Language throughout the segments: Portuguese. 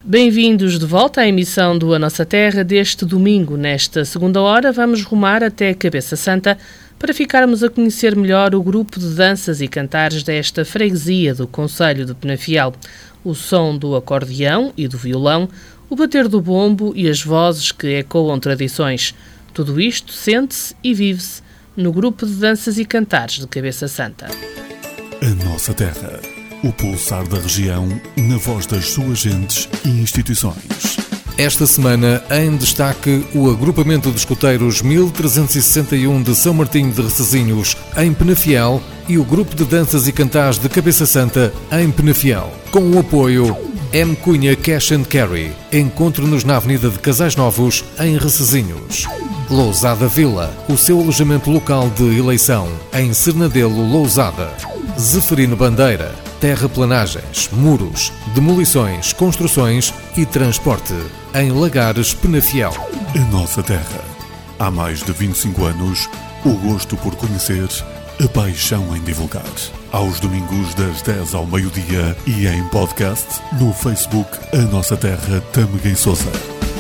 Bem-vindos de volta à emissão do A Nossa Terra deste domingo. Nesta segunda hora vamos rumar até Cabeça Santa para ficarmos a conhecer melhor o grupo de danças e cantares desta freguesia do concelho de Penafiel. O som do acordeão e do violão, o bater do bombo e as vozes que ecoam tradições. Tudo isto sente-se e vive-se no grupo de danças e cantares de Cabeça Santa. A Nossa Terra. O pulsar da região, na voz das suas gentes e instituições. Esta semana, em destaque, o agrupamento de escuteiros 1361 de São Martinho de Recesinhos, em Penafiel, e o grupo de danças e cantares de Cabeça Santa, em Penafiel. Com o apoio M. Cunha Cash and Carry. Encontro-nos na Avenida de Casais Novos, em Recesinhos. Lousada Vila, o seu alojamento local de eleição, em Sernadelo, Lousada. Zeferino Bandeira, terraplanagens, muros, demolições, construções e transporte, em Lagares, Penafiel. A Nossa Terra. Há mais de 25 anos, o gosto por conhecer, a paixão em divulgar. Aos domingos das 10 ao meio-dia e em podcast no Facebook A Nossa Terra Tâmega e Sousa.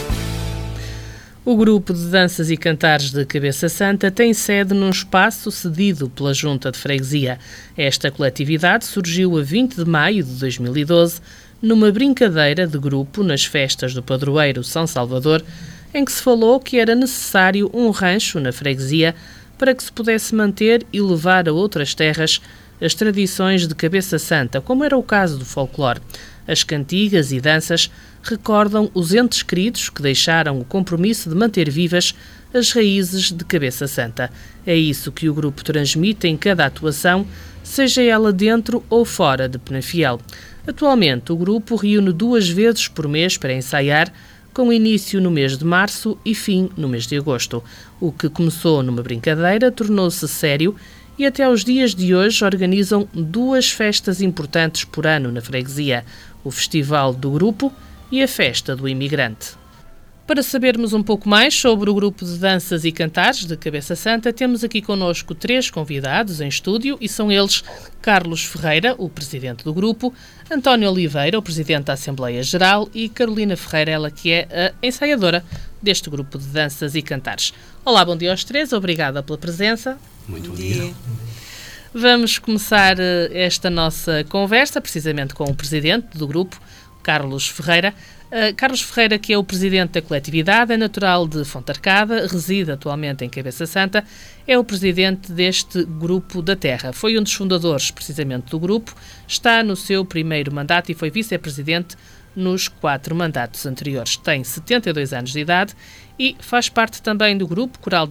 O grupo de danças e cantares de Cabeça Santa tem sede num espaço cedido pela Junta de Freguesia. Esta coletividade surgiu a 20 de maio de 2012, numa brincadeira de grupo nas festas do padroeiro São Salvador, em que se falou que era necessário um rancho na freguesia para que se pudesse manter e levar a outras terras as tradições de Cabeça Santa, como era o caso do folclore. As cantigas e danças recordam os entes queridos que deixaram o compromisso de manter vivas as raízes de Cabeça Santa. É isso que o grupo transmite em cada atuação, seja ela dentro ou fora de Penafiel. Atualmente, o grupo reúne 2 vezes por mês para ensaiar, com início no mês de março e fim no mês de agosto. O que começou numa brincadeira tornou-se sério e até aos dias de hoje organizam 2 festas importantes por ano na freguesia, o Festival do Grupo e a Festa do Imigrante. Para sabermos um pouco mais sobre o grupo de danças e cantares de Cabeça Santa, temos aqui connosco 3 convidados em estúdio e são eles Carlos Ferreira, o presidente do grupo, António Oliveira, o presidente da Assembleia Geral e Carolina Ferreira, ela que é a ensaiadora deste grupo de danças e cantares. Olá, bom dia aos 3, obrigada pela presença. Muito bom dia. Vamos começar esta nossa conversa precisamente com o presidente do grupo, Carlos Ferreira. Carlos Ferreira, que é o presidente da coletividade, é natural de Fontarcada, reside atualmente em Cabeça Santa, é o presidente deste grupo da terra. Foi um dos fundadores, precisamente, do grupo, está no seu primeiro mandato e foi vice-presidente nos 4 mandatos anteriores. Tem 72 anos de idade e faz parte também do grupo coral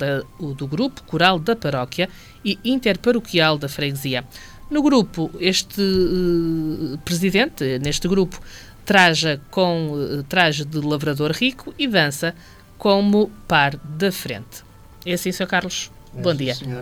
da paróquia e interparoquial da freguesia. No grupo, este presidente, neste grupo, traja com traje de lavrador rico e dança como par da frente. É assim, Sr. Carlos? Bom dia. Senhora.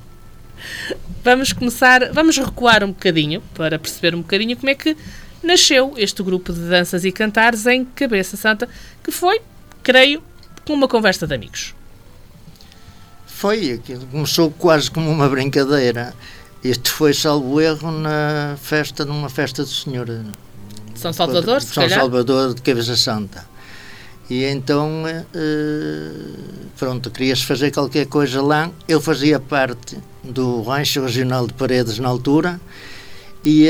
Vamos recuar um bocadinho para perceber um bocadinho como é que nasceu este grupo de danças e cantares em Cabeça Santa, que foi, creio, com uma conversa de amigos. Foi, aquilo começou quase como uma brincadeira. Isto foi, salvo erro, numa festa do Senhor São Salvador, se calhar? São Salvador de Cabeça Santa. E então, pronto, queria-se fazer qualquer coisa lá. Eu fazia parte do Rancho Regional de Paredes na altura e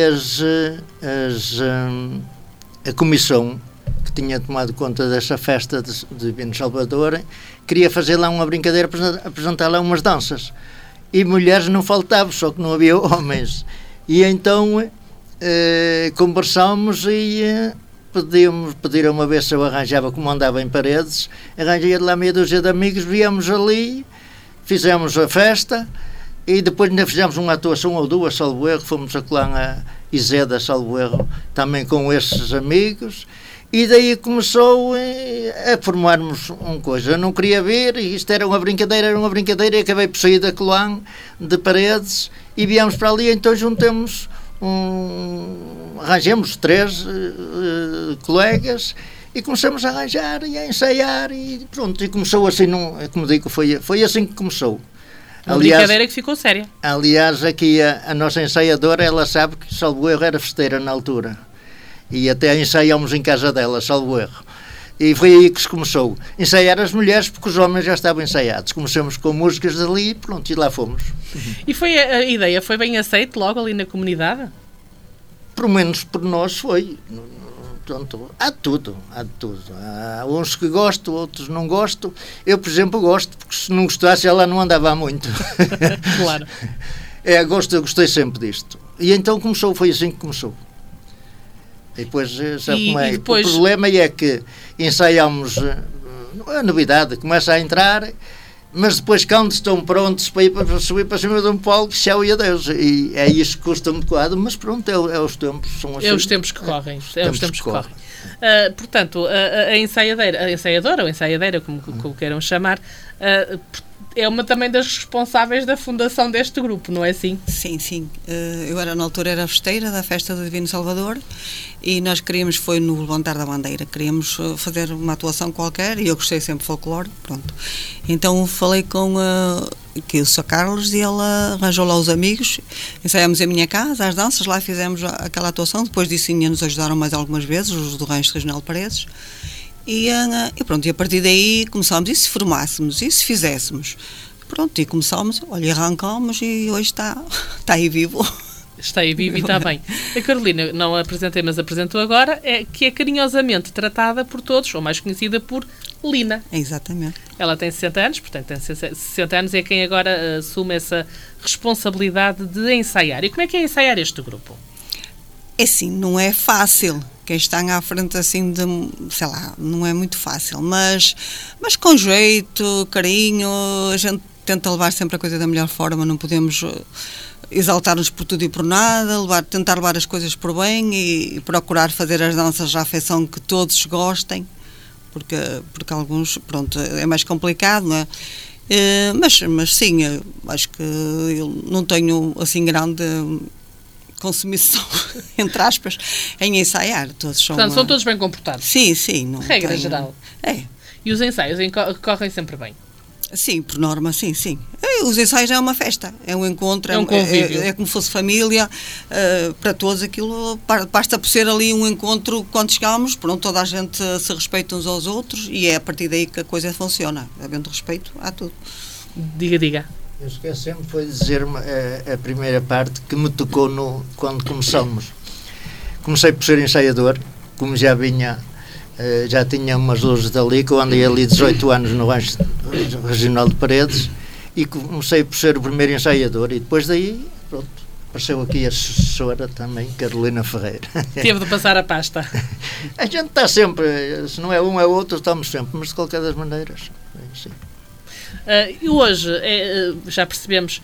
a comissão que tinha tomado conta dessa festa de Bino Salvador queria fazer lá uma brincadeira, apresentar lá umas danças. E mulheres não faltavam, só que não havia homens. E então conversámos e pediram uma vez se eu arranjava, como andava em Paredes, arranjei lá meia dúzia de amigos, viemos ali, fizemos a festa e depois ainda fizemos uma atuação ou 2, salvo erro, fomos a Colã a Iseda, salvo erro, também com esses amigos. E daí começou a formarmos uma coisa. Eu não queria ver, isto era uma brincadeira, e acabei por sair da Colã de Paredes e viemos para ali, então juntamos arranjamos 3 colegas e começamos a arranjar e a ensaiar e pronto, e começou assim, como digo, foi assim que começou. Uma brincadeira que ficou séria. Aliás, aqui a nossa ensaiadora, ela sabe que, salvo erro, era festeira na altura. E até ensaiámos em casa dela, salvo erro. E foi aí que se começou. Ensaiar as mulheres, porque os homens já estavam ensaiados. Começamos com músicas dali e pronto, e lá fomos. E a ideia foi bem aceita logo ali na comunidade? Pelo menos por nós foi. Pronto, há de tudo. Há uns que gostam, outros não gostam. Eu, por exemplo, gosto, porque se não gostasse ela não andava muito. Claro. Eu gostei sempre disto. E então foi assim que começou. E depois, sabe como é? Depois... O problema é que ensaiamos, a novidade começa a entrar, mas depois quando estão prontos para subir para cima de um palco, tchau e adeus. E é isso que custa um bocado, mas pronto, é os tempos. São assim. É os tempos que correm. Portanto, a ensaiadora, ou ensaiadeira, como queiram chamar, é uma também das responsáveis da fundação deste grupo, não é assim? Sim. Eu na altura era festeira da festa do Divino Salvador e nós foi no levantar da bandeira, queríamos fazer uma atuação qualquer e eu gostei sempre de folclore, pronto. Então falei com o Sr. Carlos e ele arranjou lá os amigos, ensaiámos em minha casa, as danças, lá fizemos aquela atuação, depois disso ainda nos ajudaram mais algumas vezes, os do Rancho Regional de Paredes. E pronto, e a partir daí começámos, e se formássemos, e se fizéssemos? Pronto, e começámos, olha, arrancámos e hoje está aí vivo. Está aí vivo e está bem. A Carolina, não a apresentei, mas apresentou agora, que é carinhosamente tratada por todos, ou mais conhecida por Lina. Exatamente. Ela tem 60 anos, portanto tem 60 anos e é quem agora assume essa responsabilidade de ensaiar. E como é que é ensaiar este grupo? É assim, não é fácil. Quem está à frente assim de, sei lá, não é muito fácil, mas com jeito, carinho, a gente tenta levar sempre a coisa da melhor forma, não podemos exaltar-nos por tudo e por nada, tentar levar as coisas por bem e procurar fazer as danças à afeição que todos gostem, porque alguns, pronto, é mais complicado, não é? Mas sim, acho que eu não tenho assim grande consumição, entre aspas, em ensaiar. Portanto, são todos bem comportados? Sim. Não regra geral. É. E os ensaios correm sempre bem? Sim, por norma, sim. Os ensaios é uma festa, é um encontro, é um convívio. É como se fosse família, para todos aquilo, basta por ser ali um encontro, quando chegamos, pronto, toda a gente se respeita uns aos outros e é a partir daí que a coisa funciona, havendo respeito, há tudo. Diga. Eu esqueci-me foi dizer-me a primeira parte que me tocou quando começamos. Comecei por ser ensaiador, como já tinha umas luzes dali, que eu andei ali 18 anos no Rancho Regional de Paredes e comecei por ser o primeiro ensaiador e depois daí, pronto, apareceu aqui a assessora também, Carolina Ferreira. Teve de passar a pasta. A gente está sempre, se não é um é outro, estamos sempre, mas de qualquer das maneiras, sim. E hoje, já percebemos,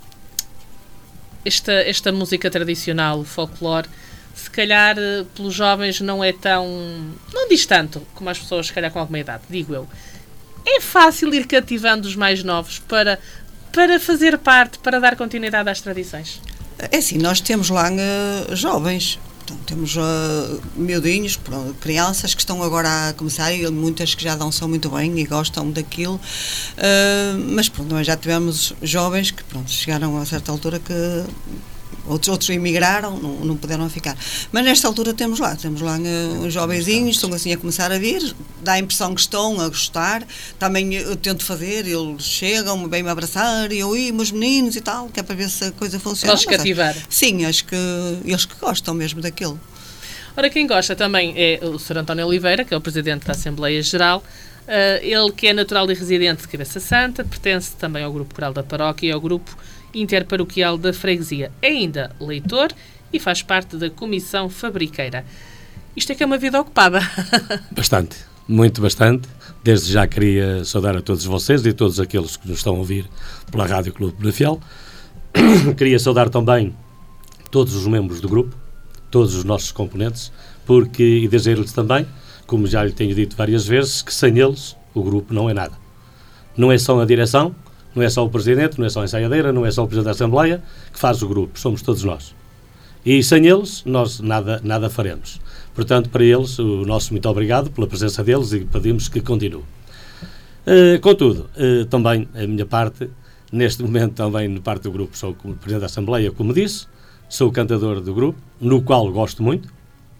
esta música tradicional, o folclore, se calhar pelos jovens não é não diz tanto como as pessoas, se calhar com alguma idade, digo eu. É fácil ir cativando os mais novos para fazer parte, para dar continuidade às tradições? É assim, nós temos lá jovens. Então, temos miudinhos, crianças que estão agora a começar e muitas que já dançam muito bem e gostam daquilo, mas pronto, nós já tivemos jovens que chegaram a certa altura que outros emigraram, não puderam ficar, mas nesta altura temos lá uns jovenzinhos, estão assim a começar a vir, dá a impressão que estão a gostar, também eu tento fazer, eles chegam, vêm-me abraçar e eu, meus meninos e tal, que é para ver se a coisa funciona. Eles cativar. Sim, acho que eles que gostam mesmo daquilo. Ora, quem gosta também é o Sr. António Oliveira, que é o Presidente da Assembleia Geral, ele que é natural e residente de Cabeça Santa, pertence também ao Grupo Coral da Paróquia e ao Grupo Interparoquial da Freguesia. É ainda leitor e faz parte da Comissão Fabriqueira. Isto é que é uma vida ocupada. Bastante, muito bastante. Desde já queria saudar a todos vocês e a todos aqueles que nos estão a ouvir pela Rádio Clube Penafiel. Queria saudar também todos os membros do grupo, todos os nossos componentes, e dizer-lhes também, como já lhe tenho dito várias vezes, que sem eles o grupo não é nada. Não é só a direção, não é só o Presidente, não é só a ensaiadeira, não é só o Presidente da Assembleia que faz o grupo, somos todos nós. E sem eles, nós nada faremos. Portanto, para eles, o nosso muito obrigado pela presença deles e pedimos que continue. Contudo, também a minha parte, neste momento também na parte do grupo, sou o Presidente da Assembleia, como disse, sou o cantador do grupo, no qual gosto muito,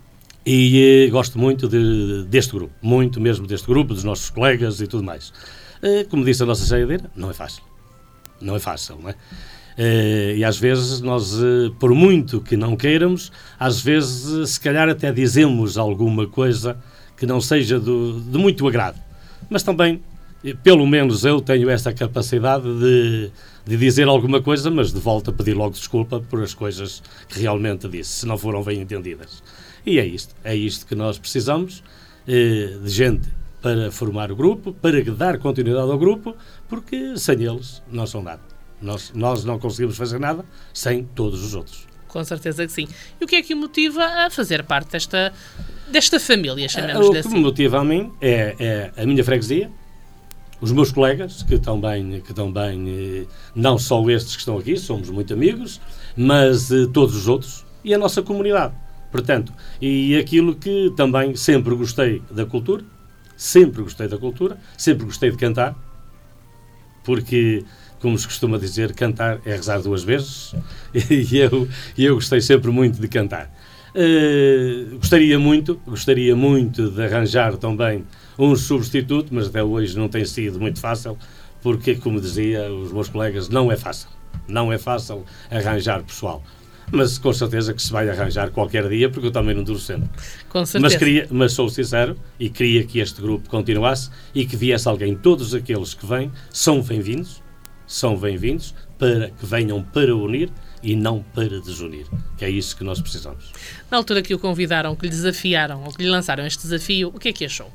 E gosto muito deste grupo, muito mesmo deste grupo, dos nossos colegas e tudo mais. Como disse a nossa chegadeira, não é fácil. Não é fácil, não é? E às vezes nós, por muito que não queiramos, às vezes se calhar até dizemos alguma coisa que não seja de muito agrado. Mas também, pelo menos eu tenho essa capacidade de dizer alguma coisa, mas de volta a pedir logo desculpa por as coisas que realmente disse, se não foram bem entendidas. E é isto que nós precisamos, de gente para formar o grupo, para dar continuidade ao grupo, porque sem eles não são nada. Nós não conseguimos fazer nada sem todos os outros. Com certeza que sim. E o que é que o motiva a fazer parte desta família, chamemos-lhe assim? O que me motiva a mim é a minha freguesia, os meus colegas, que estão bem, não só estes que estão aqui, somos muito amigos, mas todos os outros, e a nossa comunidade. Portanto, e aquilo que também sempre gostei da cultura, sempre gostei de cantar, porque, como se costuma dizer, cantar é rezar 2 vezes, e eu gostei sempre muito de cantar. Gostaria muito de arranjar também um substituto, mas até hoje não tem sido muito fácil, porque, como dizia os meus colegas, não é fácil arranjar pessoal. Mas com certeza que se vai arranjar qualquer dia, porque eu também não duro sempre. Com certeza. Mas sou sincero e queria que este grupo continuasse e que viesse alguém. Todos aqueles que vêm são bem-vindos, para que venham para unir e não para desunir, que é isso que nós precisamos. Na altura que o convidaram, que lhe desafiaram, ou que lhe lançaram este desafio, o que é que achou?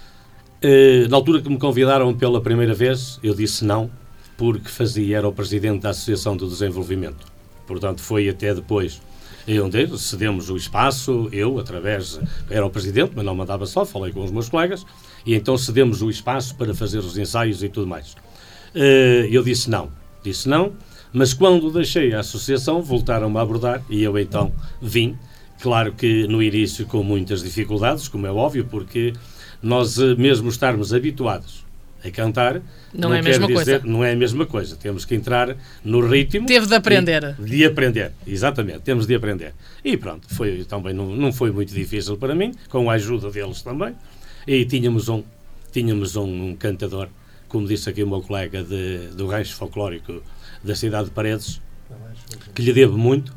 Na altura que me convidaram pela primeira vez, eu disse não, porque era o presidente da Associação do Desenvolvimento. Portanto, foi até depois onde cedemos o espaço, era o presidente, mas não mandava só, falei com os meus colegas, e então cedemos o espaço para fazer os ensaios e tudo mais. Eu disse não, mas quando deixei a associação, voltaram-me a abordar, e eu então vim, claro que no início com muitas dificuldades, como é óbvio, porque nós mesmo estarmos habituados a cantar, não é a mesma coisa. Temos que entrar no ritmo. Teve de aprender. De aprender, exatamente. Temos de aprender. E pronto, também não foi muito difícil para mim, com a ajuda deles também. E tínhamos um cantador, como disse aqui o meu colega do rancho folclórico da cidade de Paredes, que lhe devo muito.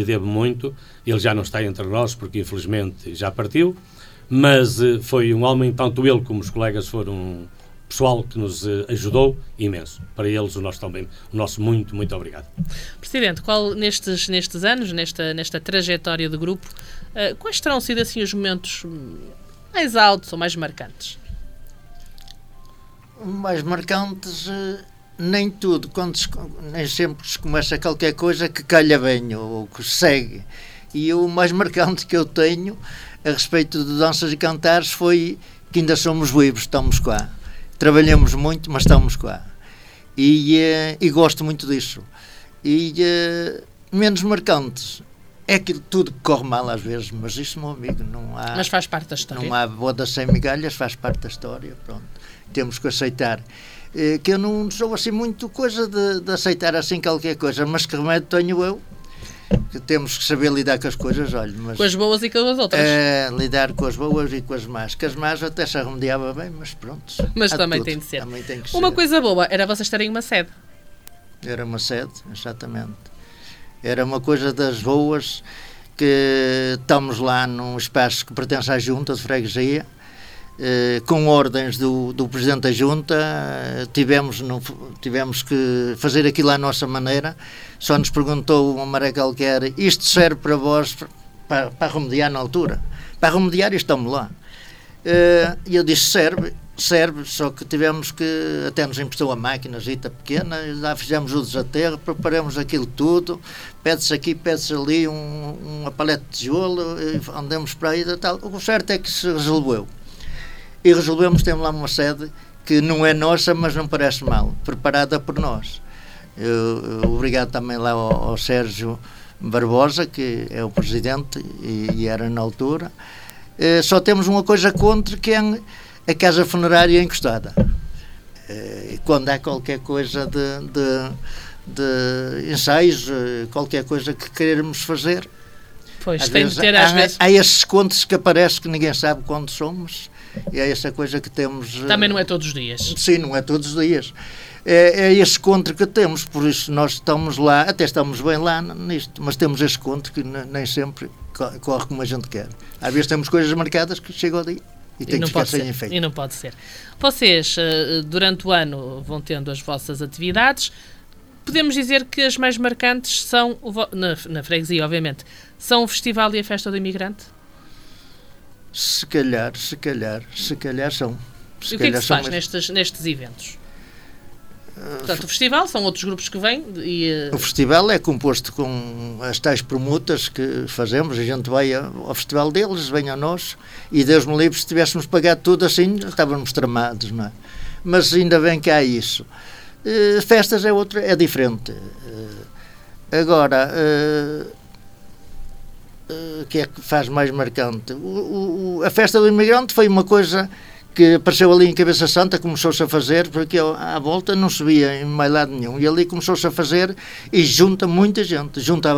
Ele já não está entre nós, porque infelizmente já partiu, mas foi um homem, tanto ele como os colegas foram pessoal que nos ajudou imenso. Para eles, o nosso muito, muito obrigado. Presidente, qual nestes anos, nesta trajetória do grupo, quais terão sido assim os momentos mais altos ou mais marcantes? Mais marcantes, nem tudo, nem sempre se começa qualquer coisa que calha bem ou que segue. E o mais marcante que eu tenho a respeito de danças e cantares foi que ainda somos vivos, estamos cá. Trabalhamos muito, mas estamos cá. E gosto muito disso. E menos marcantes é que tudo corre mal às vezes, mas isso, meu amigo, não há... Mas faz parte da história. Não há bodas sem migalhas, faz parte da história, pronto. Temos que aceitar. Que eu não sou assim muito coisa de aceitar assim qualquer coisa, mas que remédio tenho eu? Que temos que saber lidar com as coisas, olha, mas, com as boas e com as outras. Lidar com as boas e com as más. Que as más até se remediava bem, mas pronto. Mas também tem de ser. Uma coisa boa era vocês terem uma sede. Era uma sede, exatamente. Era uma coisa das boas, que estamos lá num espaço que pertence à Junta de Freguesia, com ordens do Presidente da Junta, tivemos que fazer aquilo à nossa maneira. Só nos perguntou uma maré qualquer: isto serve para vós para remediar na altura? Para remediar, estamos lá. E eu disse: serve, só que tivemos que, até nos emprestou a máquinazita pequena, lá fizemos o desaterro, preparamos aquilo tudo, pede-se aqui, pede-se ali uma paleta de tijolo, andamos para aí e tal. O certo é que se resolveu. E resolvemos, temos lá uma sede que não é nossa, mas não parece mal, preparada por nós. Obrigado também lá ao Sérgio Barbosa, que é o presidente e era na altura. Só temos uma coisa contra, que é a casa funerária encostada. Quando há qualquer coisa de ensaios, qualquer coisa que queremos fazer, Pois, às tem vezes, de ter, às vezes. há esses contos que aparece que ninguém sabe quando somos, e é essa coisa que temos. Também não é todos os dias. Sim, não é todos os dias. É esse conto que temos, por isso nós estamos lá, até estamos bem lá nisto, mas temos esse conto que nem sempre corre como a gente quer. Às vezes temos coisas marcadas que chega ao dia e tem que ficar sem efeito. E não pode ser. Vocês, durante o ano, vão tendo as vossas atividades. Podemos dizer que as mais marcantes são, na freguesia, obviamente, são o Festival e a Festa do Imigrante? Se calhar são. E o que é que se faz nestes eventos? Portanto, o festival são outros grupos que vêm e... O festival é composto com as tais permutas que fazemos, a gente vai ao festival deles, vem a nós, e Deus me livre, se tivéssemos pagado tudo assim, estávamos tramados, não é? Mas ainda bem que há isso. Festas é diferente. Agora, o que é que faz mais marcante? A Festa do Imigrante foi uma coisa que apareceu ali em Cabeça Santa, começou-se a fazer, porque à volta não se via em mais lado nenhum, e ali começou-se a fazer e juntava muita gente.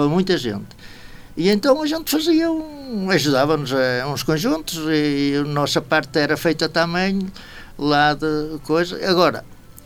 E então a gente fazia, ajudava-nos a uns conjuntos, e a nossa parte era feita também lá de coisa. Agora,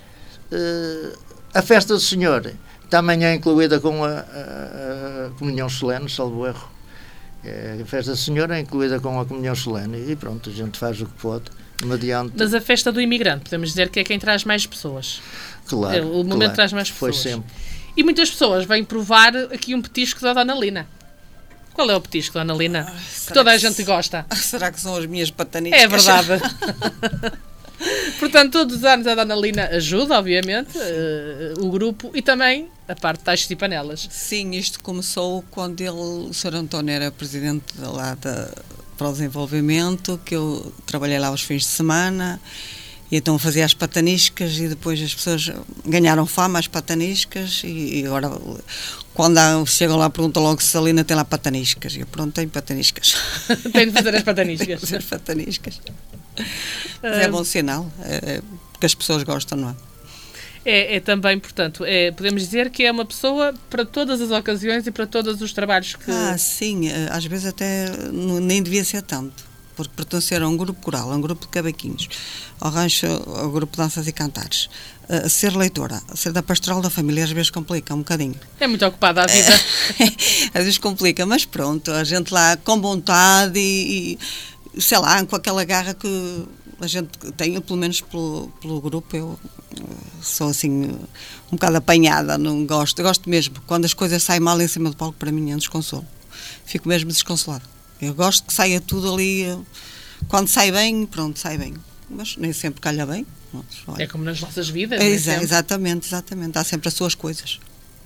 a Festa do Senhor também é incluída com a Comunhão Solene, salvo erro. A Festa do Senhor é incluída com a Comunhão Solene, e pronto, a gente faz o que pode. Mediante... Mas a Festa do Imigrante, podemos dizer que é quem traz mais pessoas. Claro. O momento traz mais pessoas. Foi sempre. E muitas pessoas vêm provar aqui um petisco da Dona Lina. Qual é o petisco da Dona Lina? Que toda a gente gosta. Será que são as minhas pataniscas? É verdade. Portanto, todos os anos a Dona Lina ajuda, obviamente, o grupo e também a parte de taxas e panelas. Sim, isto começou quando o Sr. António era presidente lá para o desenvolvimento, que eu trabalhei lá aos fins de semana, e então fazia as pataniscas, e depois as pessoas ganharam fama, as pataniscas, e agora quando chegam lá perguntam logo se a Lina tem lá pataniscas, e eu pronto, tenho pataniscas. Tenho de fazer as pataniscas. Tenho de fazer as pataniscas. Mas é bom sinal, porque as pessoas gostam, não é? É também, portanto, podemos dizer que é uma pessoa para todas as ocasiões e para todos os trabalhos que... Sim, às vezes até nem devia ser tanto, porque pertencer a um grupo coral, a um grupo de cavaquinhos, ao rancho, ao grupo de danças e cantares, ser leitora, ser da pastoral da família, às vezes complica um bocadinho. É muito ocupada a vida. Às vezes complica, mas pronto, a gente lá com vontade e sei lá, com aquela garra que a gente tem, pelo menos pelo grupo, eu sou assim um bocado apanhada, não gosto. Eu gosto mesmo, quando as coisas saem mal em cima do palco, para mim é um desconsolo. Fico mesmo desconsolada. Eu gosto que saia tudo ali, quando sai bem, pronto, sai bem. Mas nem sempre calha bem. É como nas nossas vidas. Exatamente. Há sempre as suas coisas.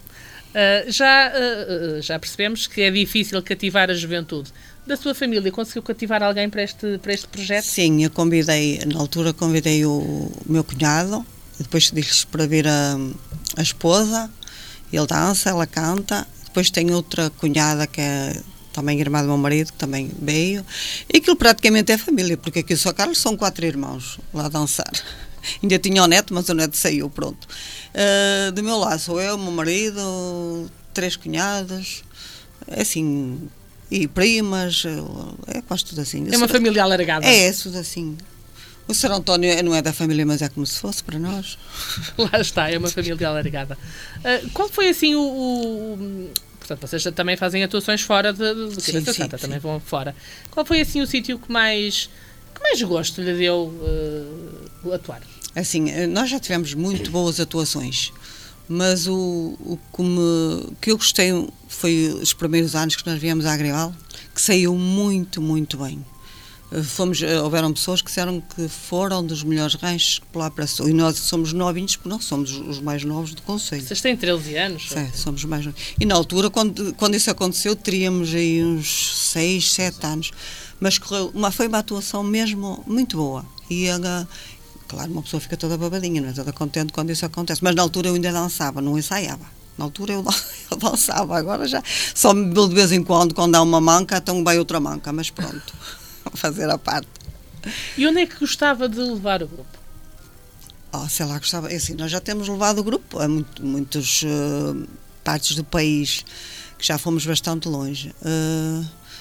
Já percebemos que é difícil cativar a juventude. Da sua família, conseguiu cativar alguém para este projeto? Sim, na altura convidei o meu cunhado, depois disse para vir a esposa, ele dança, ela canta, depois tem outra cunhada que é também irmã do meu marido, que também veio, e aquilo praticamente é família, porque aqui em São Carlos são 4 irmãos lá a dançar. Ainda tinha o neto, mas o neto saiu, pronto. Do meu lado sou eu, o meu marido, 3 cunhadas, assim, e primas, é quase tudo assim. É uma família alargada. É tudo assim. O Sr. António não é da família, mas é como se fosse para nós. Lá está, é uma família alargada. Qual foi assim Portanto, vocês também fazem atuações fora de Cabeça Santa, também vão fora. Qual foi assim o sítio que mais gosto lhe deu atuar? Assim, nós já tivemos muito boas atuações, mas o que eu gostei foi os primeiros anos que nós viemos a Agrival, que saiu muito, muito bem. Houveram pessoas que disseram que foram dos melhores ranchos que lá passou. E nós somos novinhos, porque não somos os mais novos do concelho. Vocês têm 13 anos? Sim, somos mais novos. E na altura, quando isso aconteceu, teríamos aí uns 6, 7 anos. Mas foi uma atuação mesmo muito boa. E claro, uma pessoa fica toda babadinha, não é? Toda contente quando isso acontece. Mas na altura eu ainda dançava, não ensaiava. Na altura eu dançava, agora já só me de vez em quando há uma manca, então vai outra manca, mas pronto. Fazer a parte. E onde é que gostava de levar o grupo? Sei lá, gostava. É assim, nós já temos levado o grupo a muitas partes do país, que já fomos bastante longe.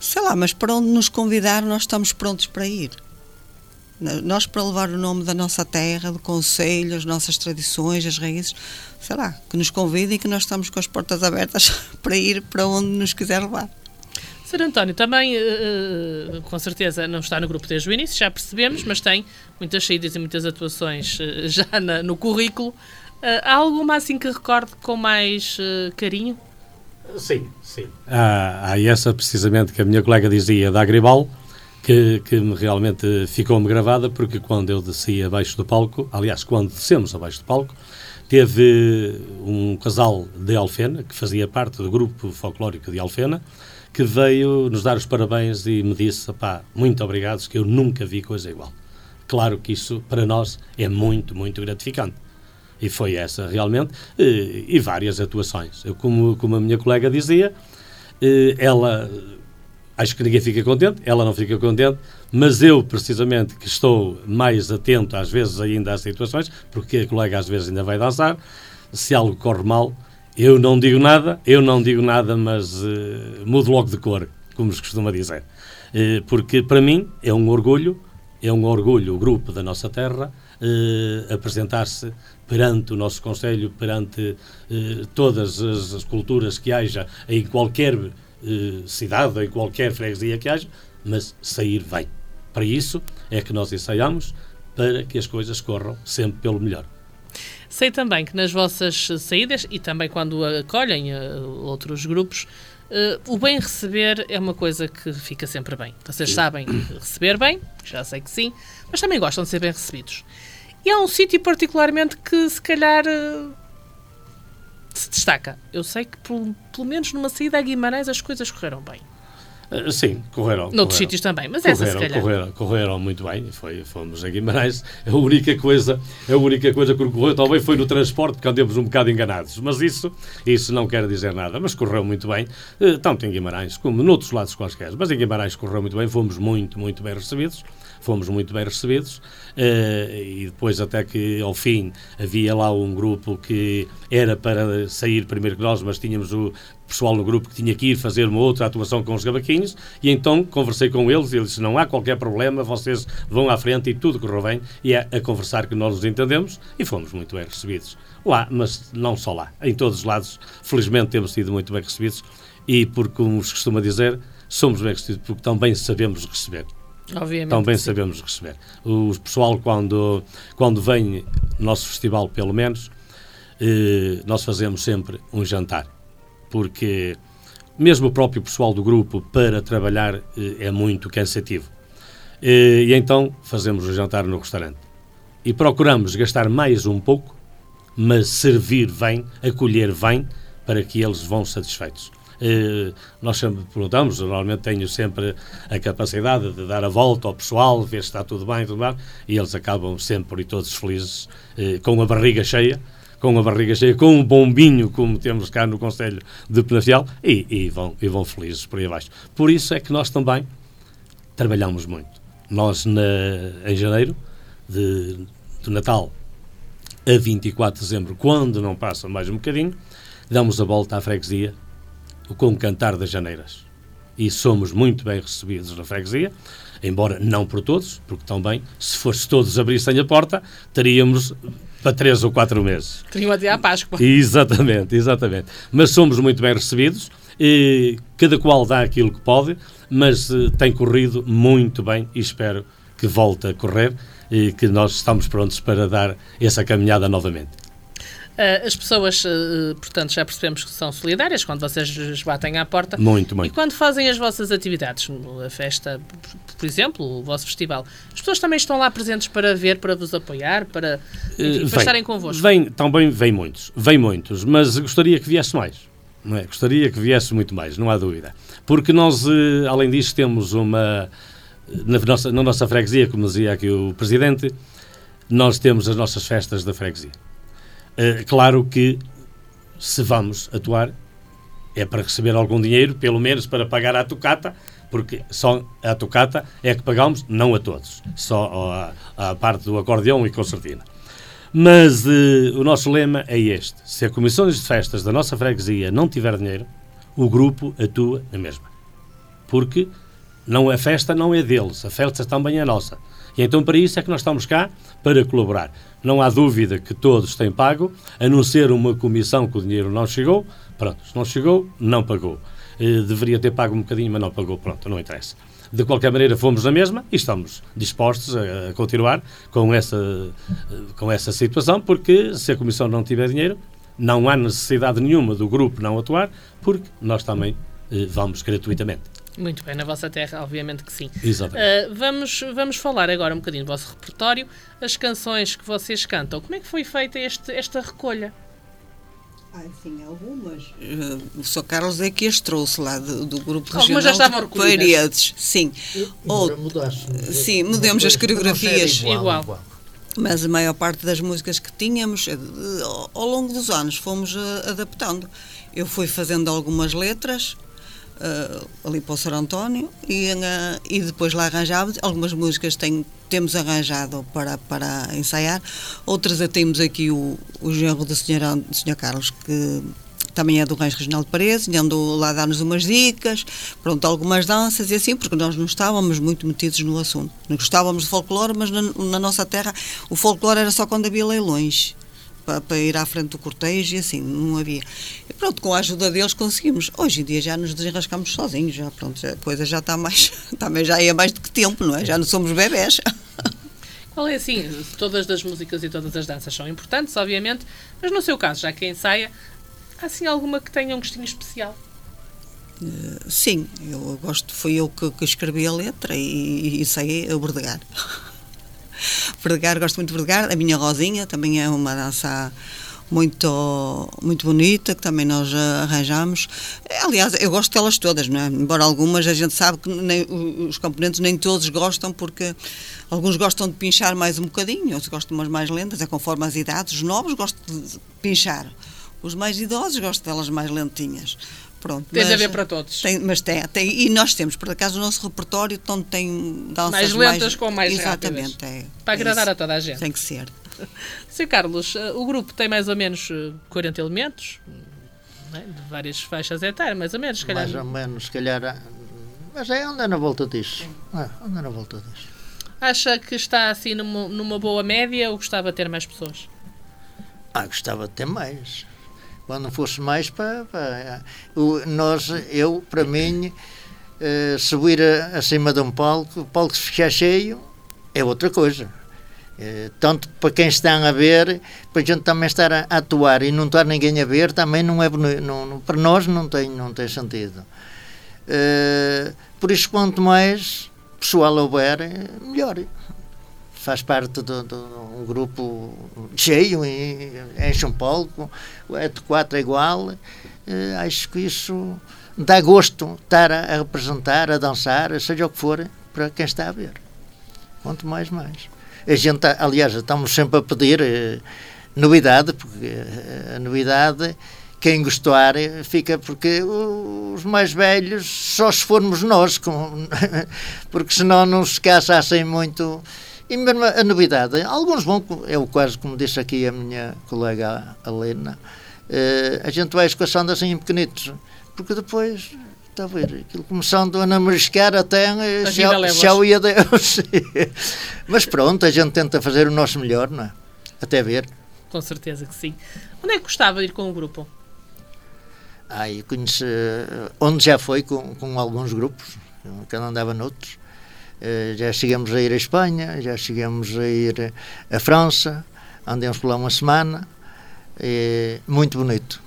Sei lá, mas para onde nos convidar nós estamos prontos para ir. Nós, para levar o nome da nossa terra, do concelho, as nossas tradições, as raízes, sei lá, que nos convidem e que nós estamos com as portas abertas para ir para onde nos quiser levar. Sr. António, também, com certeza, não está no grupo desde o início, já percebemos, mas tem muitas saídas e muitas atuações já no currículo. Há alguma assim que recorde com mais carinho? Sim. Há essa precisamente que a minha colega dizia da Agribal, que realmente ficou-me gravada, porque quando eu desci abaixo do palco, aliás, quando descemos abaixo do palco, teve um casal de Alfena, que fazia parte do grupo folclórico de Alfena, que veio nos dar os parabéns e me disse, muito obrigado, que eu nunca vi coisa igual. Claro que isso, para nós, é muito, muito gratificante. E foi essa, realmente, e várias atuações. Eu, como a minha colega dizia, ela... Acho que ninguém fica contente, ela não fica contente, mas eu, precisamente, que estou mais atento, às vezes, ainda às situações, porque a colega, às vezes, ainda vai dançar, se algo corre mal, eu não digo nada, mas mudo logo de cor, como se costuma dizer. Porque, para mim, é um orgulho o grupo da nossa terra apresentar-se perante o nosso concelho, perante todas as culturas que haja em qualquer cidade, em qualquer freguesia que haja, mas sair bem. Para isso é que nós ensaiamos, para que as coisas corram sempre pelo melhor. Sei também que nas vossas saídas, e também quando acolhem outros grupos, o bem receber é uma coisa que fica sempre bem. Vocês sabem receber bem, já sei que sim, mas também gostam de ser bem recebidos. E há um sítio particularmente que se calhar se destaca. Eu sei que pelo menos numa saída a Guimarães as coisas correram bem. Sim, correram. Noutros sítios também, mas essa se calhar. Correram muito bem, fomos a Guimarães. A única coisa que correu também foi no transporte, que andemos um bocado enganados. Mas isso não quer dizer nada. Mas correu muito bem, tanto em Guimarães como noutros lados quaisquer. Mas em Guimarães correu muito bem, fomos muito, muito bem recebidos. E depois até que ao fim havia lá um grupo que era para sair primeiro que nós, mas tínhamos o pessoal no grupo que tinha que ir fazer uma outra atuação com os cavaquinhos, e então conversei com eles e eles disse, não há qualquer problema, vocês vão à frente e tudo correu bem, e é a conversar que nós nos entendemos, e fomos muito bem recebidos lá, mas não só lá, em todos os lados, felizmente temos sido muito bem recebidos, e porque, como se costuma dizer, somos bem recebidos porque também sabemos receber. Obviamente, também sabemos receber. O pessoal, quando vem no nosso festival, pelo menos, nós fazemos sempre um jantar, porque mesmo o próprio pessoal do grupo para trabalhar é muito cansativo. E então fazemos o jantar no restaurante. E procuramos gastar mais um pouco, mas servir bem, acolher bem, para que eles vão satisfeitos. Nós sempre perguntamos, normalmente tenho sempre a capacidade de dar a volta ao pessoal, ver se está tudo bem, e eles acabam sempre e todos felizes, com a barriga cheia, com um bombinho, como temos cá no Concelho de Penafiel, e vão felizes por aí abaixo. Por isso é que nós também trabalhamos muito. Nós, em janeiro, do Natal a 24 de dezembro, quando não passa mais um bocadinho, damos a volta à freguesia com o cantar das janeiras. E somos muito bem recebidos na freguesia, embora não por todos, porque também, se fosse todos abrissem a porta, teríamos para 3 ou 4 meses. Teriam até à Páscoa. Exatamente. Mas somos muito bem recebidos, e cada qual dá aquilo que pode, mas tem corrido muito bem e espero que volte a correr e que nós estamos prontos para dar essa caminhada novamente. As pessoas, portanto, já percebemos que são solidárias quando vocês batem à porta. Muito. E quando fazem as vossas atividades, a festa, por exemplo, o vosso festival, as pessoas também estão lá presentes para ver, para vos apoiar, para estarem convosco? Também vêm muitos, mas gostaria que viesse mais. Não é? Gostaria que viesse muito mais, não há dúvida. Porque nós, além disso, temos na nossa freguesia, como dizia aqui o Presidente, nós temos as nossas festas da freguesia. Claro que se vamos atuar é para receber algum dinheiro, pelo menos para pagar a tocata, porque só a tocata é que pagamos, não a todos, só a parte do acordeão e concertina. Mas o nosso lema é este: se a Comissão de Festas da nossa freguesia não tiver dinheiro, o grupo atua na mesma. porque a festa não é deles, a festa também é nossa. E então para isso é que nós estamos cá, para colaborar. Não há dúvida que todos têm pago, a não ser uma comissão que o dinheiro não chegou. Pronto, se não chegou, não pagou. Deveria ter pago um bocadinho, mas não pagou. Pronto, não interessa. De qualquer maneira, fomos na mesma e estamos dispostos a continuar com essa situação, porque se a comissão não tiver dinheiro, não há necessidade nenhuma do grupo não atuar, porque nós também vamos gratuitamente. Muito bem, na vossa terra, obviamente que sim. Exatamente. Vamos falar agora um bocadinho do vosso repertório, as canções que vocês cantam. Como é que foi feita esta recolha? Sim, algumas. O Sr. Carlos é que as trouxe lá do grupo regional. Algumas já estavam recolhidas. Paredes, sim. Sim, mudamos as coreografias. Igual. Mas a maior parte das músicas que tínhamos, ao longo dos anos, fomos adaptando. Eu fui fazendo algumas letras, ali para o Sr. António, e depois lá arranjávamos. Algumas músicas temos arranjado para ensaiar, outras temos aqui o genro do Sr. Carlos, que também é do Rancho Regional de Paredes, e andou lá a dar-nos umas dicas, pronto, algumas danças e assim, porque nós não estávamos muito metidos no assunto. Não gostávamos de folclore, mas na nossa terra o folclore era só quando havia leilões, para ir à frente do cortejo e assim, não havia. E pronto, com a ajuda deles conseguimos. Hoje em dia já nos desenrascamos sozinhos, já pronto, a coisa já está mais, também já é mais do que tempo, não é? Já não somos bebés. Qual é assim, todas as músicas e todas as danças são importantes, obviamente, mas no seu caso, já que ensaia, há assim alguma que tenha um gostinho especial? Sim, eu gosto, fui eu que escrevi a letra e ensaiei a verdegar. Verdegar, gosto muito de verdegar. A minha Rosinha também é uma dança muito, muito bonita, que também nós arranjamos. Aliás, eu gosto delas todas, não é? Embora algumas a gente sabe que os componentes nem todos gostam, porque alguns gostam de pinchar mais um bocadinho, outros gostam de umas mais lentas, é conforme as idades. Os novos gostam de pinchar, os mais idosos gostam delas mais lentinhas. Pronto, tem de haver para todos. E nós temos, por acaso, o nosso repertório tem danças mais lentas com mais exatamente, rápidas. Para agradar a toda a gente. Tem que ser. Sr. Carlos, o grupo tem mais ou menos 40 elementos, não é? De várias faixas etárias, mais ou menos, se calhar. Mais ou menos, se calhar. Mas anda na volta disso. Anda na volta disso. Acha que está assim numa boa média ou gostava de ter mais pessoas? Gostava de ter mais. Quando fosse mais, para mim, subir acima de um palco, o palco se ficar cheio, é outra coisa. Tanto para quem está a ver, para a gente também estar a atuar e não estar ninguém a ver, também não é para nós não tem sentido. Por isso, quanto mais pessoal houver, melhor. Faz parte de um grupo cheio e enche um palco, é de 4 é igual. Acho que isso dá gosto estar a representar, a dançar, seja o que for, para quem está a ver. Quanto mais. A gente, aliás, estamos sempre a pedir novidade, porque a novidade, quem gostar, fica, porque os mais velhos, só se formos nós, porque senão não se casassem muito. E mesmo a novidade, alguns vão, eu quase como disse aqui a minha colega Helena, a gente vai escoçando assim em pequenitos, porque depois, está a ver, aquilo começando a namoriscar até tchau e adeus. Mas pronto, a gente tenta fazer o nosso melhor, não é? Até ver. Com certeza que sim. Onde é que gostava de ir com o grupo? Eu conheci, onde já foi com alguns grupos, que não andava noutros. Já chegamos a ir à Espanha, já chegamos a ir à França, andamos por lá uma semana, muito bonito.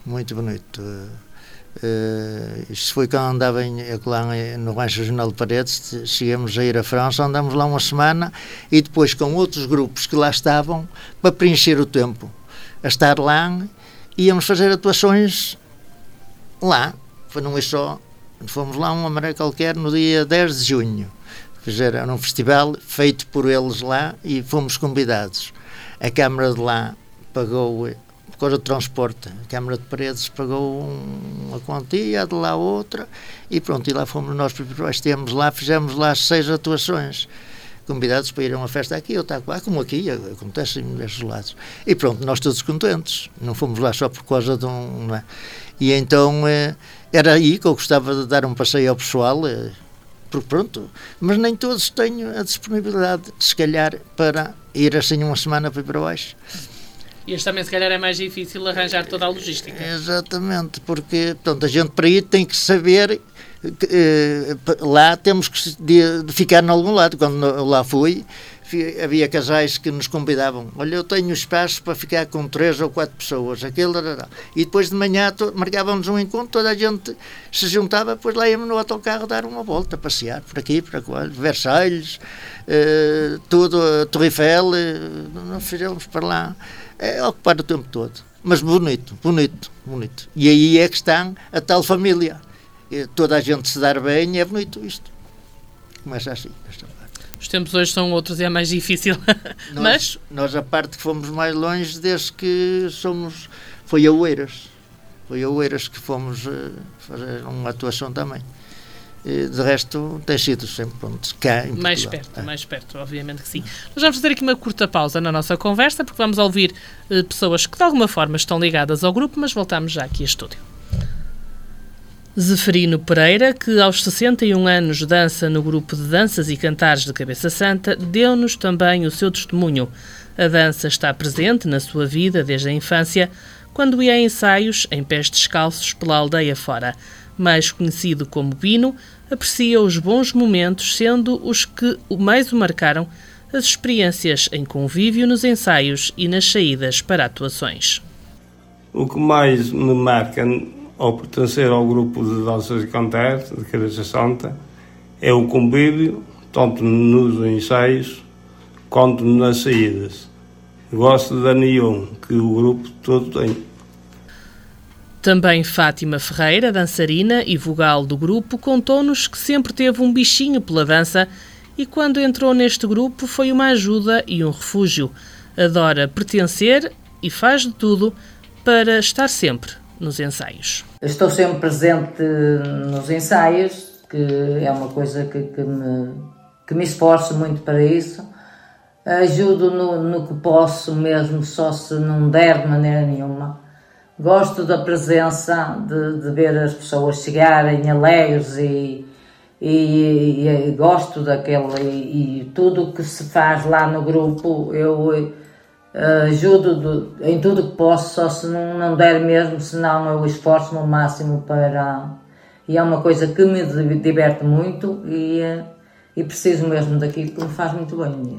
Isto foi quando andava lá no Rancho Regional de Paredes, chegamos a ir à França, andamos lá uma semana e depois com outros grupos que lá estavam, para preencher o tempo, a estar lá, íamos fazer atuações lá, não é só, fomos lá uma maré qualquer no dia 10 de junho. Era um festival feito por eles lá e fomos convidados. A Câmara de lá pagou, por causa do transporte, a Câmara de Paredes pagou uma quantia, de lá outra, e pronto, e lá fomos nós, fizemos lá 6 atuações, convidados para ir a uma festa aqui, outra lá, como aqui, acontece em diversos lados. E pronto, nós todos contentes, não fomos lá só por causa de um... Não é? E então era aí que eu gostava de dar um passeio ao pessoal, porque pronto, mas nem todos têm a disponibilidade, se calhar, para ir assim uma semana para baixo. E este também, se calhar, é mais difícil arranjar toda a logística. Exatamente, porque portanto, a gente para ir tem que saber que lá temos que de ficar em algum lado. Quando eu lá fui, havia casais que nos convidavam. Olha, eu tenho espaço para ficar com 3 ou 4 pessoas. E depois de manhã marcávamos um encontro, toda a gente se juntava, depois lá íamos no autocarro dar uma volta, passear por aqui, por aqui, Versalhes, tudo, Torre Eiffel, nós fizemos para lá. É ocupar o tempo todo. Mas bonito. E aí é que está a tal família. Toda a gente se dar bem, é bonito isto. Começa assim. Os tempos hoje são outros e é mais difícil. Nós, a parte que fomos mais longe, desde que foi a Oeiras. Foi a Oeiras que fomos fazer uma atuação também. De resto, tem sido sempre cá em Portugal. Mais perto, obviamente que sim. Nós vamos fazer aqui uma curta pausa na nossa conversa, porque vamos ouvir pessoas que de alguma forma estão ligadas ao grupo, mas voltamos já aqui a estúdio. Zeferino Pereira, que aos 61 anos dança no grupo de danças e cantares de Cabeça Santa, deu-nos também o seu testemunho. A dança está presente na sua vida desde a infância, quando ia a ensaios em pés descalços pela aldeia fora. Mais conhecido como Bino, aprecia os bons momentos, sendo os que mais o marcaram as experiências em convívio nos ensaios e nas saídas para atuações. O que mais me marca ao pertencer ao grupo de danças e cantares de Cabeça Santa é o convívio, tanto nos ensaios quanto nas saídas. Gosto da união que o grupo todo tem. Também Fátima Ferreira, dançarina e vogal do grupo, contou-nos que sempre teve um bichinho pela dança e quando entrou neste grupo foi uma ajuda e um refúgio. Adora pertencer e faz de tudo para estar sempre nos ensaios. Estou sempre presente nos ensaios, que é uma coisa que me esforço muito para isso. Ajudo no que posso mesmo, só se não der de maneira nenhuma. Gosto da presença, de ver as pessoas chegarem alegres e gosto daquele e tudo o que se faz lá no grupo eu ajudo em tudo o que posso, só se não der mesmo, senão eu esforço-me ao máximo para... E é uma coisa que me diverte muito e preciso mesmo daquilo que me faz muito bem.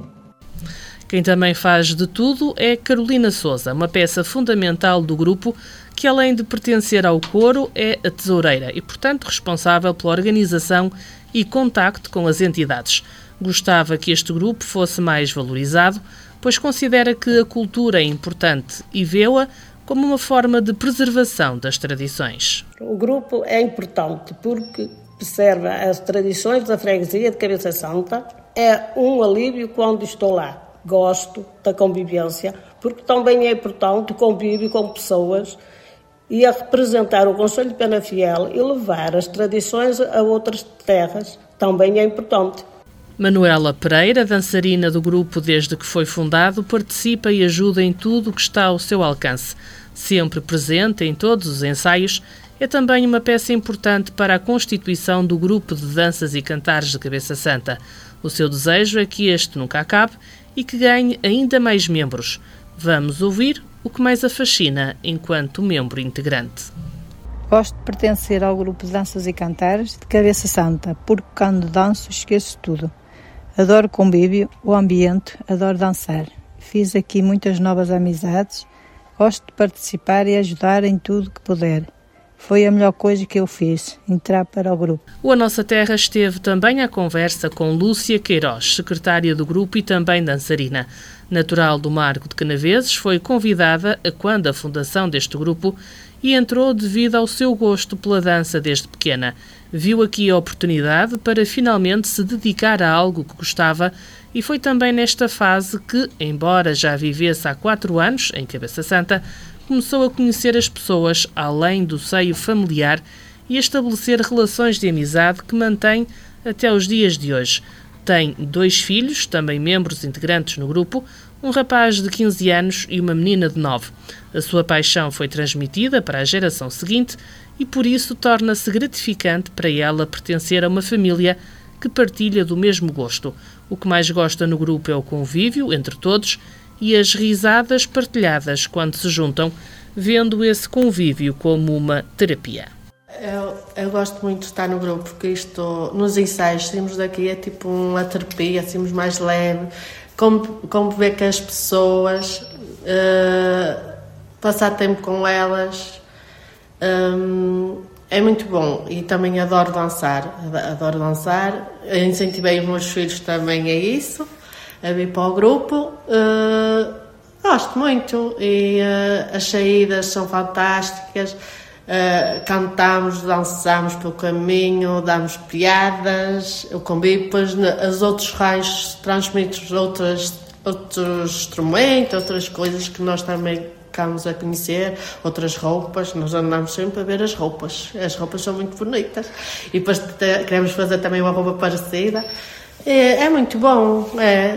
Quem também faz de tudo é Carolina Sousa, uma peça fundamental do grupo que, além de pertencer ao coro, é a tesoureira e, portanto, responsável pela organização e contacto com as entidades. Gostava que este grupo fosse mais valorizado, pois considera que a cultura é importante e vê-a como uma forma de preservação das tradições. O grupo é importante porque preserva as tradições da freguesia de Cabeça Santa. É um alívio quando estou lá. Gosto da convivência, porque também é importante o convívio com pessoas e a representar o Conselho de Penafiel e levar as tradições a outras terras também é importante. Manuela Pereira, dançarina do grupo desde que foi fundado, participa e ajuda em tudo o que está ao seu alcance. Sempre presente em todos os ensaios, é também uma peça importante para a constituição do grupo de danças e cantares de Cabeça Santa. O seu desejo é que este nunca acabe e que ganhe ainda mais membros. Vamos ouvir o que mais a fascina enquanto membro integrante. Gosto de pertencer ao grupo de danças e cantares de Cabeça Santa, porque quando danço esqueço tudo. Adoro o convívio, o ambiente, adoro dançar. Fiz aqui muitas novas amizades, gosto de participar e ajudar em tudo que puder. Foi a melhor coisa que eu fiz, entrar para o grupo. O A Nossa Terra esteve também à conversa com Lúcia Queiroz, secretária do grupo e também dançarina. Natural do Marco de Canaveses, foi convidada a quando a fundação deste grupo e entrou devido ao seu gosto pela dança desde pequena. Viu aqui a oportunidade para finalmente se dedicar a algo que gostava e foi também nesta fase que, embora já vivesse há 4 anos em Cabeça Santa, começou a conhecer as pessoas além do seio familiar e a estabelecer relações de amizade que mantém até os dias de hoje. Tem 2 filhos, também membros integrantes no grupo, um rapaz de 15 anos e uma menina de 9. A sua paixão foi transmitida para a geração seguinte e por isso torna-se gratificante para ela pertencer a uma família que partilha do mesmo gosto. O que mais gosta no grupo é o convívio entre todos e as risadas partilhadas quando se juntam, vendo esse convívio como uma terapia. Eu gosto muito de estar no grupo, porque isto, nos ensaios, saímos daqui, é tipo uma terapia, saímos mais leve, conviver com as pessoas, passar tempo com elas, é muito bom. E também adoro dançar, incentivei os meus filhos também a isso, a vir para o grupo. Gosto muito e as saídas são fantásticas. Cantamos, dançamos pelo caminho, damos piadas, o convívio, depois os outros raios transmitem outros instrumentos, outras coisas que nós também ficamos a conhecer, outras roupas. Nós andamos sempre a ver as roupas são muito bonitas e depois queremos fazer também uma roupa parecida. É muito bom,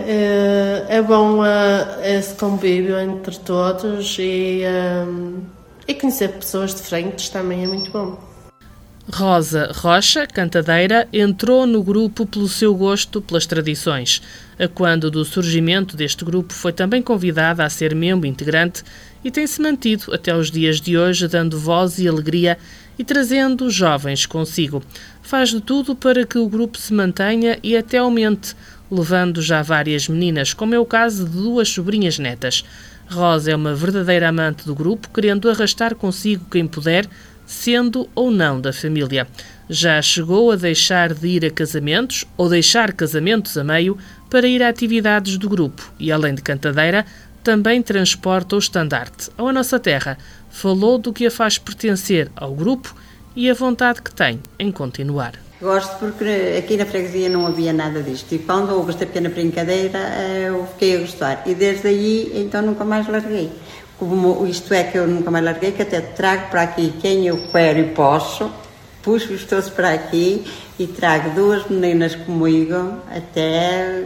é bom esse convívio entre todos e conhecer pessoas diferentes também é muito bom. Rosa Rocha, cantadeira, entrou no grupo pelo seu gosto pelas tradições. A quando do surgimento deste grupo foi também convidada a ser membro integrante e tem-se mantido até os dias de hoje, dando voz e alegria e trazendo os jovens consigo. Faz de tudo para que o grupo se mantenha e até aumente, levando já várias meninas, como é o caso de 2 sobrinhas netas. Rosa é uma verdadeira amante do grupo, querendo arrastar consigo quem puder, sendo ou não da família. Já chegou a deixar de ir a casamentos ou deixar casamentos a meio para ir a atividades do grupo e, além de cantadeira, também transporta o estandarte à nossa terra. Falou do que a faz pertencer ao grupo e a vontade que tem em continuar. Gosto porque aqui na freguesia não havia nada disto e quando houve esta pequena brincadeira eu fiquei a gostar e desde aí então nunca mais larguei. Isto é que eu nunca mais larguei, que até trago para aqui quem eu quero e posso, puxo-os todos para aqui e trago 2 meninas comigo até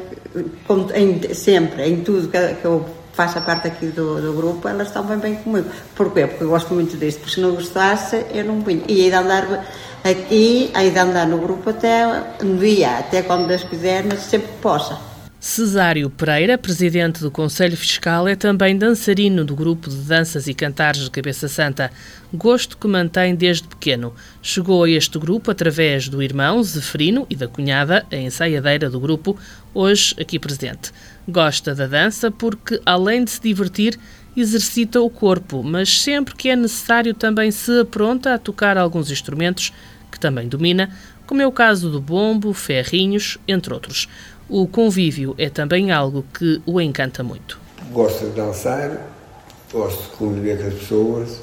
sempre, em tudo que eu faço a parte aqui do grupo, elas estão bem comigo. Porquê? Porque eu gosto muito disto, porque se não gostasse eu não vinha. E aí de andar aqui, aí de andar no grupo até um dia, até quando Deus quiser, mas sempre que possa. Cesário Pereira, presidente do Conselho Fiscal, é também dançarino do grupo de danças e cantares de Cabeça Santa, gosto que mantém desde pequeno. Chegou a este grupo através do irmão Zeferino e da cunhada, a ensaiadeira do grupo, hoje aqui presente. Gosta da dança porque, além de se divertir, exercita o corpo, mas sempre que é necessário também se apronta a tocar alguns instrumentos que também domina, como é o caso do bombo, ferrinhos, entre outros. O convívio é também algo que o encanta muito. Gosto de dançar, gosto de conviver com as pessoas,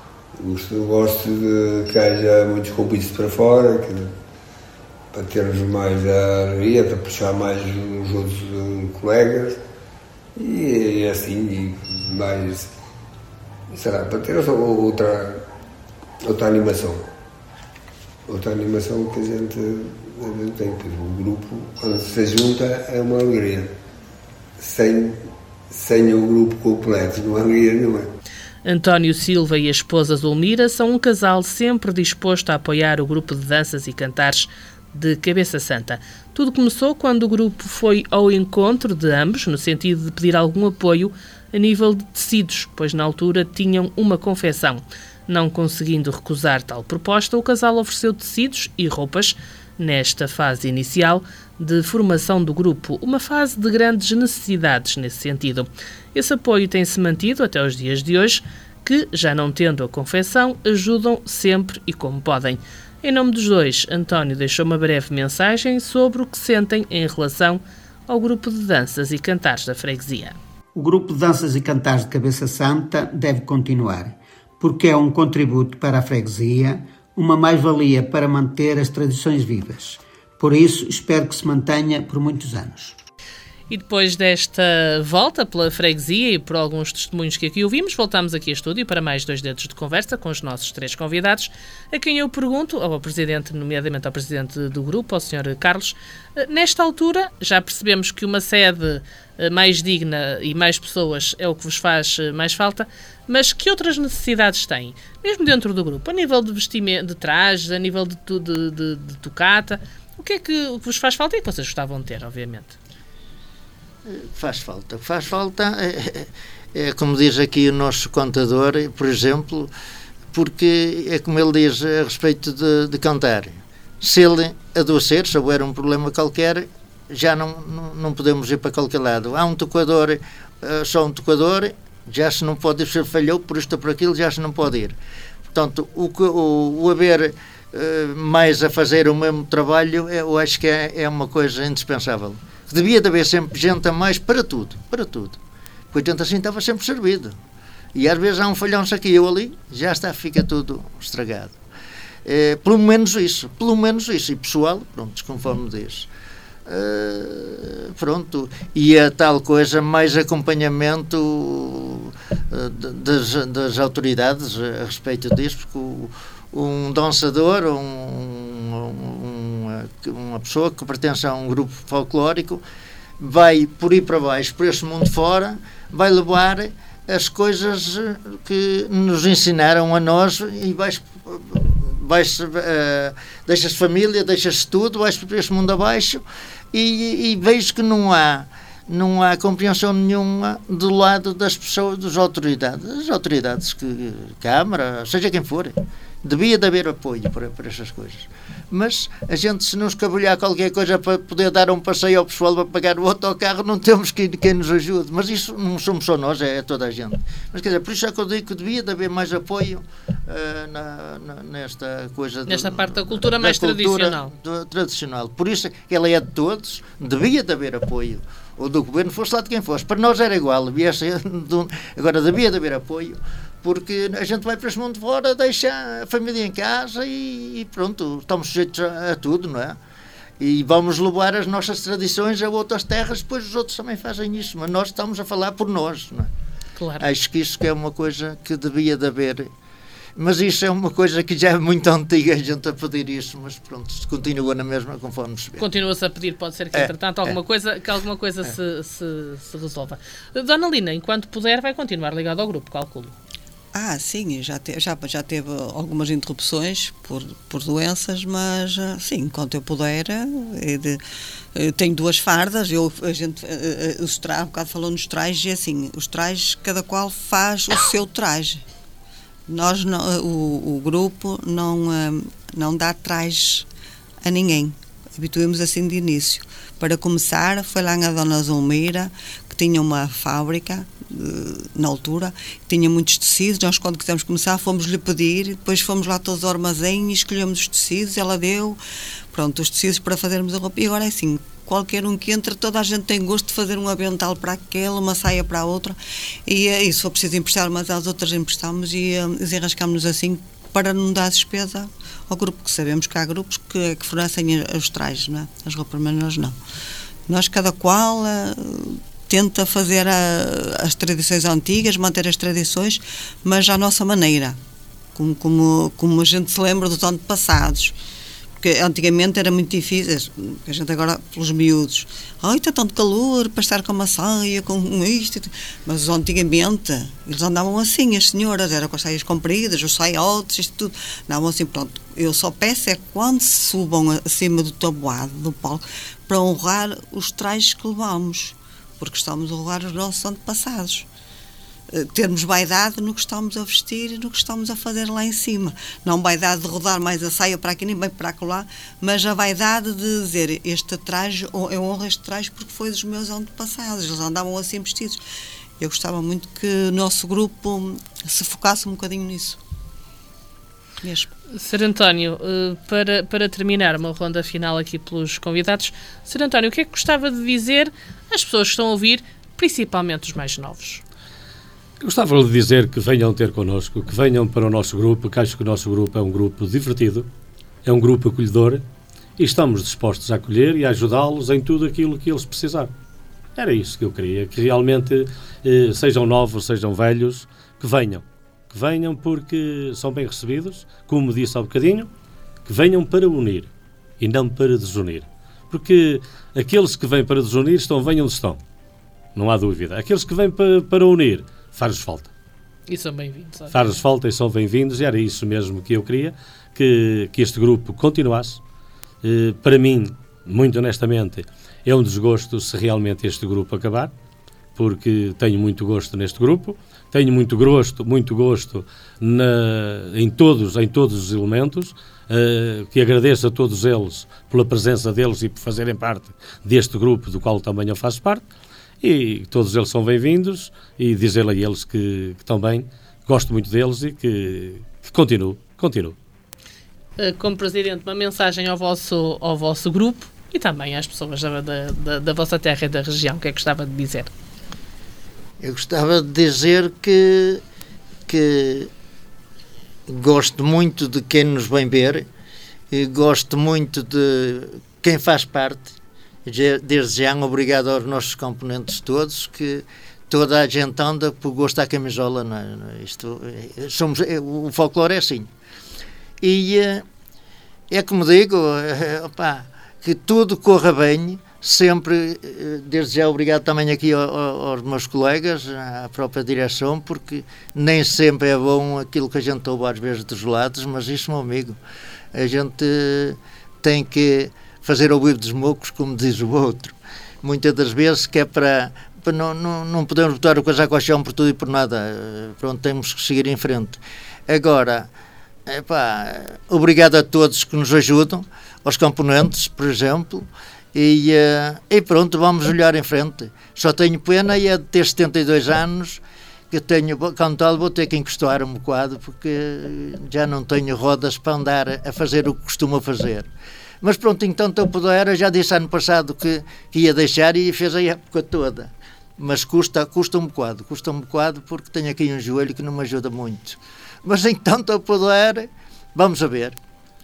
gosto de que haja muitos convites para fora, para termos mais alegria, para puxar mais os outros colegas e assim, e mais, será, para ter outra animação. Outra animação que a gente tem, porque o grupo, quando se junta, é uma alegria. Sem o grupo completo, não há alegria nenhuma. António Silva e a esposa Zulmira são um casal sempre disposto a apoiar o grupo de danças e cantares de Cabeça Santa. Tudo começou quando o grupo foi ao encontro de ambos, no sentido de pedir algum apoio a nível de tecidos, pois na altura tinham uma confecção. Não conseguindo recusar tal proposta, o casal ofereceu tecidos e roupas nesta fase inicial de formação do grupo, uma fase de grandes necessidades nesse sentido. Esse apoio tem-se mantido até os dias de hoje, que, já não tendo a confecção, ajudam sempre e como podem. Em nome dos dois, António deixou uma breve mensagem sobre o que sentem em relação ao grupo de danças e cantares da freguesia. O grupo de danças e cantares de Cabeça Santa deve continuar, porque é um contributo para a freguesia, uma mais-valia para manter as tradições vivas. Por isso, espero que se mantenha por muitos anos. E depois desta volta pela freguesia e por alguns testemunhos que aqui ouvimos, voltamos aqui a estúdio para mais 2 dedos de conversa com os nossos 3 convidados, a quem eu pergunto, ao presidente, nomeadamente ao presidente do grupo, ao Sr. Carlos, nesta altura já percebemos que uma sede mais digna e mais pessoas é o que vos faz mais falta, mas que outras necessidades têm, mesmo dentro do grupo, a nível de vestimento, de trajes, a nível de tocata, O que é que vos faz falta e que vocês gostavam de ter, obviamente? Faz falta. É como diz aqui o nosso contador, por exemplo, porque é como ele diz a respeito de cantar. Se ele adoecer, se houver um problema qualquer, já não podemos ir para qualquer lado. Há um tocador, só um tocador, já se não pode ir, se falhou por isto ou por aquilo, já se não pode ir. Portanto, o haver mais a fazer o mesmo trabalho, eu acho que é uma coisa indispensável. Devia de haver sempre gente a mais para tudo. Porque a gente assim estava sempre servido. E às vezes há um falhão-se aqui ou ali, já está, fica tudo estragado. Pelo menos isso. E pessoal, pronto, conforme diz. Pronto. E a tal coisa, mais acompanhamento das autoridades a respeito disso, porque um dançador, uma pessoa que pertence a um grupo folclórico, vai por aí para baixo, por este mundo fora, vai levar as que nos ensinaram a nós e deixas família, deixas tudo, vais por este mundo abaixo e vejo que não há compreensão nenhuma do lado das pessoas, das autoridades, que Câmara, seja quem for. Devia de haver apoio para essas coisas. Mas a gente, se nos cabulhar qualquer coisa para poder dar um passeio ao pessoal para pagar o autocarro, não temos quem nos ajude. Mas isso não somos só nós, é toda a gente. Mas quer dizer, por isso é que eu digo que devia de haver mais apoio nesta coisa. Nesta parte da cultura mais tradicional. Por isso que ela é de todos, devia de haver apoio. Ou do governo, fosse lá de quem fosse. Para nós era igual. Agora devia de haver apoio. Porque a gente vai para este mundo fora, deixa a família em casa e pronto, estamos sujeitos a tudo, não é? E vamos levar as nossas tradições a outras terras, depois os outros também fazem isso, mas nós estamos a falar por nós, não é? Claro. Acho que isso que é uma coisa que devia de haver, mas isso é uma coisa que já é muito antiga, a gente a pedir isso, mas pronto, se continua na mesma conforme se vê. Continua-se a pedir, pode ser que entretanto alguma coisa se resolva. Dona Lina, enquanto puder, vai continuar ligado ao grupo, calculo. Sim, já teve algumas interrupções por doenças, mas sim, enquanto eu puder, tenho 2 fardas, há um bocado falou nos trajes, e assim, os trajes, cada qual faz o seu traje. Nós, o grupo, não dá trajes a ninguém, habituemos assim de início. Para começar, foi lá a Dona Zulmira, que tinha uma fábrica, na altura, tinha muitos tecidos. Nós, quando quisemos começar, fomos-lhe pedir, depois fomos lá todos ao armazém e escolhemos os tecidos, ela deu, pronto, os tecidos para fazermos a roupa. E agora é assim, qualquer um que entra, toda a gente tem gosto de fazer um avental para aquela, uma saia para a outra, e se for preciso emprestar umas às outras, emprestamos e desenrascamos-nos assim, para não dar despesa ao grupo, que sabemos que há grupos que fornecem os trajes, não é? As roupas, mas nós não. Nós, cada qual tenta fazer as tradições antigas, manter as tradições, mas à nossa maneira, como a gente se lembra dos antepassados. Porque antigamente era muito difícil, a gente agora, pelos miúdos, está tanto calor para estar com uma saia, com isto, mas antigamente eles andavam assim, as senhoras, eram com as saias compridas, os saiotes, isto tudo, andavam assim, pronto. Eu só peço é quando se subam acima do tabuado, do palco, para honrar os trajes que levamos, porque estamos a honrar os nossos antepassados. Termos vaidade no que estamos a vestir e no que estamos a fazer lá em cima. Não vaidade de rodar mais a saia para aqui nem bem para lá, mas a vaidade de dizer, este traje, eu honro este traje porque foi dos meus antepassados, eles andavam assim vestidos. Eu gostava muito que o nosso grupo se focasse um bocadinho nisso. Mesmo. Sr. António, para terminar uma ronda final aqui pelos convidados, Sr. António, o que é que gostava de dizer às pessoas que estão a ouvir, principalmente os mais novos? Gostava de dizer que venham ter connosco, que venham para o nosso grupo, que acho que o nosso grupo é um grupo divertido, é um grupo acolhedor e estamos dispostos a acolher e a ajudá-los em tudo aquilo que eles precisarem. Era isso que eu queria, que realmente sejam novos, sejam velhos, que venham porque são bem recebidos, como disse há bocadinho, que venham para unir e não para desunir. Porque aqueles que vêm para desunir venham onde estão, não há dúvida. Aqueles que vêm para unir, faz-nos falta. E são bem-vindos. Faz-nos falta e são bem-vindos, e era isso mesmo que eu queria, que este grupo continuasse, Para mim, muito honestamente, é um desgosto se realmente este grupo acabar, porque tenho muito gosto neste grupo, tenho muito gosto em todos os elementos, que agradeço a todos eles pela presença deles e por fazerem parte deste grupo do qual também eu faço parte, e todos eles são bem-vindos, e dizer a eles que também gosto muito deles e que continuo. Como Presidente, uma mensagem ao vosso grupo e também às pessoas da vossa terra e da região. O que é que gostava de dizer? Eu gostava de dizer que gosto muito de quem nos vem ver, e gosto muito de quem faz parte. Desde já, obrigado aos nossos componentes todos, que toda a gente anda por gosto à camisola. O folclore é assim. E é como digo, que tudo corra bem, sempre. Desde já, obrigado também aqui aos meus colegas, à própria direção, porque nem sempre é bom aquilo que a gente ouve às vezes dos lados, mas isso, meu amigo, a gente tem que fazer ouvir dos mocos, como diz o outro. Muitas das vezes que é para não podemos botar o casaco ao chão por tudo e por nada. Pronto, temos que seguir em frente. Agora, obrigado a todos que nos ajudam, aos componentes, por exemplo, e pronto, vamos olhar em frente. Só tenho pena de ter 72 anos, que tenho, como tal, vou ter que encostar um bocado, porque já não tenho rodas para andar a fazer o que costumo fazer. Mas pronto, então eu puder, já disse ano passado que ia deixar e fez a época toda. Mas custa um bocado, porque tenho aqui um joelho que não me ajuda muito. Mas então eu puder, vamos a ver.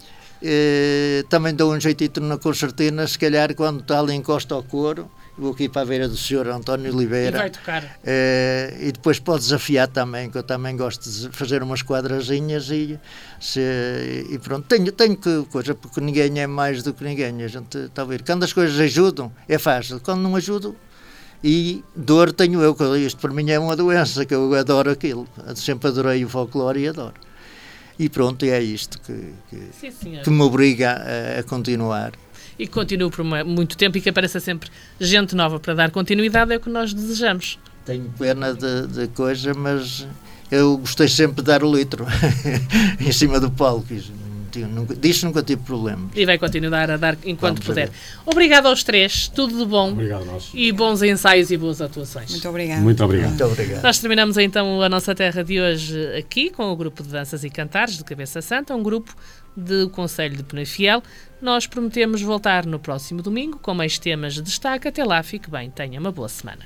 Também dou um jeitito na concertina, se calhar quando tal encosta ao coro, vou aqui para a beira do Sr. António Oliveira. E vai tocar. E depois pode desafiar também, que eu também gosto de fazer umas quadrazinhas e pronto. Tenho que coisa, porque ninguém é mais do que ninguém. A gente está a ver. Quando as coisas ajudam, é fácil. Quando não ajudam, e dor tenho eu, que isto para mim é uma doença, que eu adoro aquilo. Sempre adorei o folclore e adoro. E pronto, é isto que me obriga a continuar. E que continue por muito tempo e que apareça sempre gente nova para dar continuidade, é o que nós desejamos. Tenho pena de coisa, mas eu gostei sempre de dar o litro em cima do palco. Disso nunca tive problema. E vai continuar a dar enquanto puder. Obrigado aos três, tudo de bom. Obrigado, nós. E bons ensaios e boas atuações. Muito obrigado. Muito obrigado. Muito obrigado. Nós terminamos então a nossa terra de hoje aqui com o grupo de danças e cantares de Cabeça Santa, um grupo do Concelho de Penafiel. Nós prometemos voltar no próximo domingo com mais temas de destaque. Até lá, fique bem, tenha uma boa semana.